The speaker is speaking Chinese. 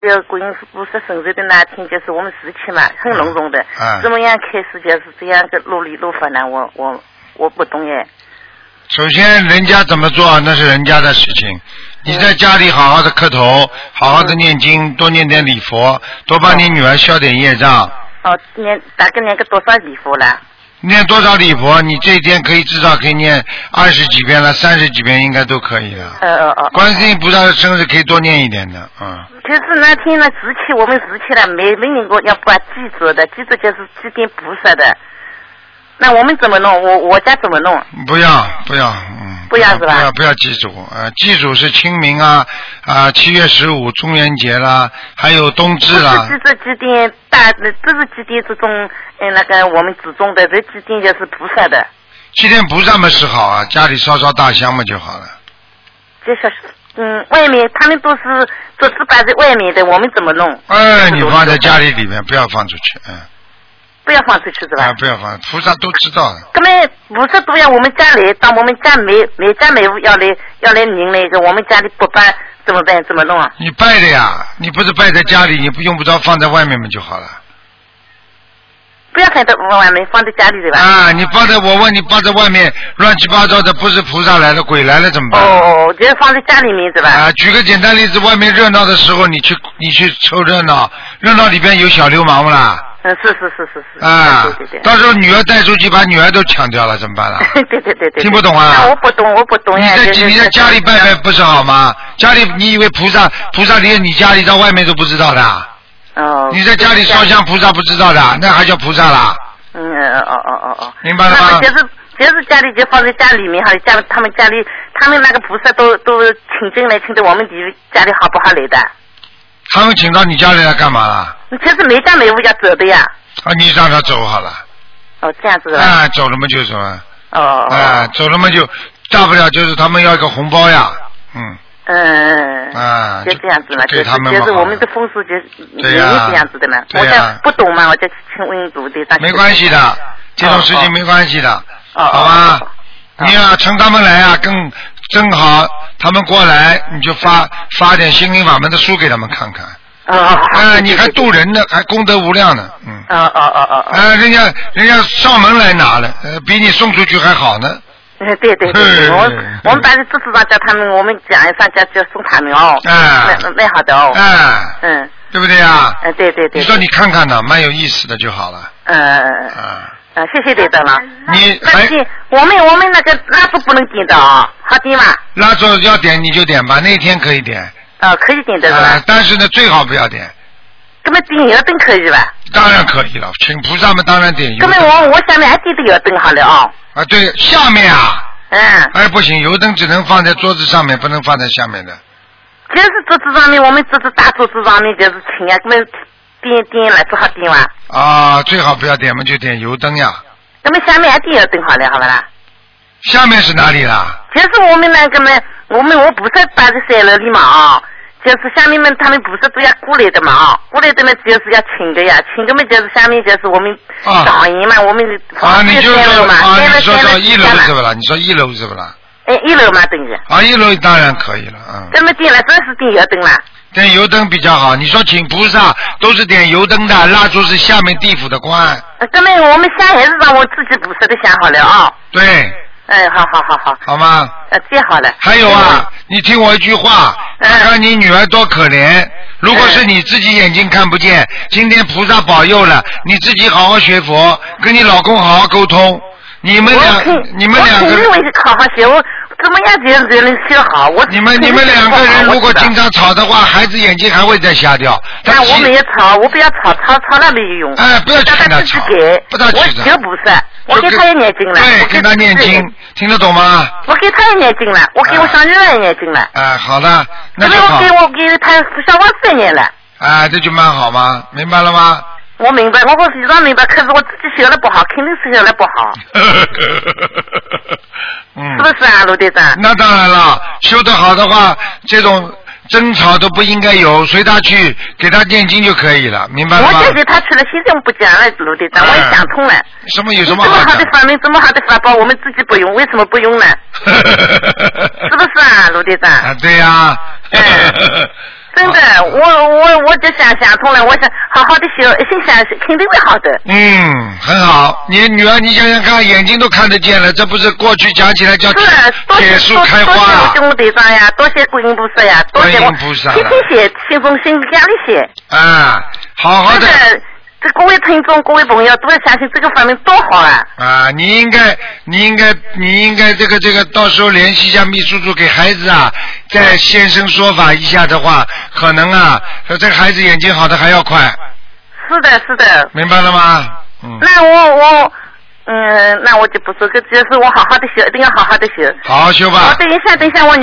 观音菩萨生日的那天，就是我们17嘛，很隆重的。怎么样开始就是这样个努力法呢？我不懂耶。 首先，人家怎么做那是人家的事情。你在家里好好的磕头，好好的念经，多念点礼佛，多帮你女儿消点业障。 大概念个多少礼佛了？ 念多少礼佛？你这一天可以至少可以念20几遍了，30几遍应该都可以了。观世音菩萨的生日可以多念一点的， 就是那天呢，17我们17了，没人过要把记住的，记住就是祭奠菩萨的。那我们怎么弄？我家怎么弄？不要， 不要是吧？不要祭祖祭祖是清明7月15中元节啦，还有冬至啦。 这是祭奠这是祭奠这种那个我们祖宗的，这祭奠就是菩萨的。 祭奠菩萨嘛是好啊，家里烧大香嘛就好了。 就是外面他们都是做置摆在外面的，我们怎么弄？ 你放在家里里面，不要放出去， 不要放出去是吧？ 不要放，菩萨都知道的。 那么菩萨都要我们家来，到我们家每家每户要来领那个，我们家里不拜怎么办？怎么弄啊？ 你拜的呀，你不是拜在家里，你不用不着放在外面嘛就好了。 不要放在外面，放在家里对吧？ 你放在我问你放在外面乱七八糟的，不是菩萨来了鬼来了怎么办？ 就是放在家里面对吧？ 举个简单例子，外面热闹的时候你去凑热闹，热闹里边有小流氓不啦？ 是。对。 到时候女儿带出去，把女儿都抢掉了，怎么办了？ 对。 听不懂啊？ 我不懂呀。 你在家里拜拜不是好吗？家里你以为菩萨连你家里到外面都不知道的？你在家里烧香，菩萨不知道的，那还叫菩萨啦？明白了吗？ 就是家里就放在家里面，还有他们家里，他们那个菩萨都请进来，请到我们家里好不好来的？ 他们请到你家里来干嘛了？ 就是每家每户要走的呀。 你让他走好了。 这样子。 走了嘛就走了。走了嘛就大不了就是他们要一个红包呀。 就这样子嘛， 就是我们的风俗就是这样子的嘛。我就不懂嘛，我就请问组队长。 没关系的，这种事情没关系的，好吧？你要趁他们来正好他们过来，你就发点心灵法门的书给他们看看。你还渡人呢，还功德无量呢。人家上门来拿了，比你送出去还好呢。 对，我们班的支持长叫他们，我们讲一上家就送他们蛮好的哦。 对不对呀？ 对。 你说你看看呢，蛮有意思的就好了。 谢谢队长了。我们那个蜡烛不能点的好点吗？ 蜡烛要点你就点吧，那天可以点。 可以点的是吧？ 但是呢，最好不要点。 那么点油灯可以吧？ 当然可以了，请菩萨们当然点油灯。 那么我下面还点的油灯好了对，下面不行，油灯只能放在桌子上面，不能放在下面的。 就是桌子上面，我们这只大桌子上面就是请那么点了，最好点嘛。 最好不要点嘛，就点油灯呀。 那么下面还点油灯好了，好不啦？ 下面是哪里啦？ 就是我们那个嘛，我不是摆在3楼里嘛就是下面们他们不是都要过来的嘛过来的嘛就是要请的呀，请的嘛就是下面就是我们导演嘛，我们你就说你说1楼是不啦？你说1楼是不啦 ？1楼嘛等于。 1楼当然可以了这么点了，真是点油灯了。 点油灯比较好。你说请菩萨都是点油灯的，蜡烛是下面地府的官。 这么我们香还是让我自己菩萨的香好了对。 好。 好吗？ 这好了。 还有你听我一句话，看看你女儿多可怜。如果是你自己眼睛看不见，今天菩萨保佑了，你自己好好学佛，跟你老公好好沟通。你们两个人好好学，我怎么样这样能学好？你们两个人如果经常吵的话，孩子眼睛还会再瞎掉。 我没有吵，我不要吵了没有用。 不要去跟他吵，不要去的。 我就不是，我给他也念经了。 对，给他念经，听得懂吗？ 我给他也念经了，我给我小女儿也念经了。 好的，那就好。 我给他小王子也念了。 这就蛮好吗？明白了吗？ 我明白，我非常明白，可是我自己学的不好，肯定是学的不好。是不是啊，卢队长？ 那当然了，修得好的话，这种争吵都不应该有，随他去，给他念经就可以了，明白了吗？ 我就给他去了，现在我不讲了，卢队长，我也想通了。 有什么好讲？ 这么好的法门，这么好的法宝，我们自己不用，为什么不用呢？是不是啊，卢队长？ 对呀。 真的，我就想通了，我想好好的修，一心想肯定会好的。 很好。你女儿，你想想看，眼睛都看得见了，这不是过去讲起来叫铁树开花啊！ 多谢队长呀，多谢观音菩萨呀，多谢我天天写，信封信家里写。 啊，好好的。 这各位听众、各位朋友都要相信这个方面多好啊！ 啊，你应该这个到时候联系一下秘书处，给孩子啊再现身说法一下的话，可能啊，说这个孩子眼睛好的还要快。 是的。 明白了吗？ 那我就不说，这就是我好好的修，一定要好好的修。 好好修吧。 等一下我。